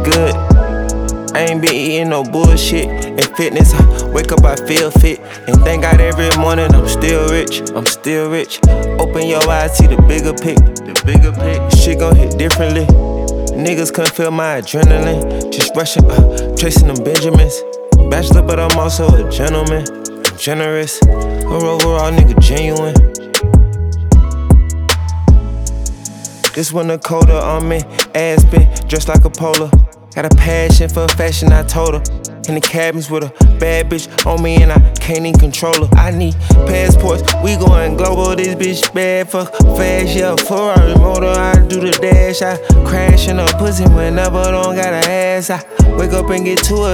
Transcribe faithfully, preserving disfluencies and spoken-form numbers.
good. I ain't been eating no bullshit. In fitness, I wake up, I feel fit. And thank God every morning I'm still rich. I'm still rich. Open your eyes, see the bigger pic. The bigger pic. Shit gon' hit differently. Niggas couldn't feel my adrenaline. Just rushing, uh, tracing them Benjamins. Bachelor, but I'm also a gentleman. I'm generous. Or overall nigga genuine. This one a coda on me. Ass bit, dressed like a polo. Got a passion for fashion, I told her. In the cabins with a bad bitch on me and I can't even control her. I need passports, we going global. This bitch bad, fuck fast, yeah. Ferrari motor, I do the dash. I crash in a pussy whenever don't got a ass. I wake up and get to it.